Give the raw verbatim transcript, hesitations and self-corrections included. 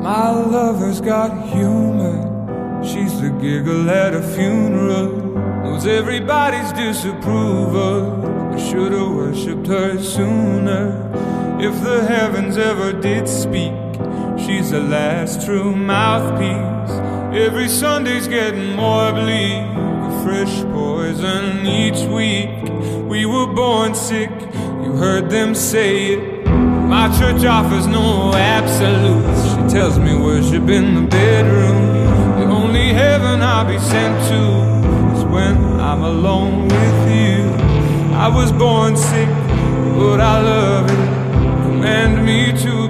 My lover's got humor. She's the giggle at a funeral. Knows everybody's disapproval. I should've worshipped her sooner. If the heavens ever did speak, she's the last true mouthpiece. Every Sunday's getting more bleak, a fresh poison each week. We were born sick, you heard them say it. My church offers no absolutes. She tells me worship in the bedroom. The only heaven I'll be sent to is when I'm alone with you. I was born sick, but I love it. Command me to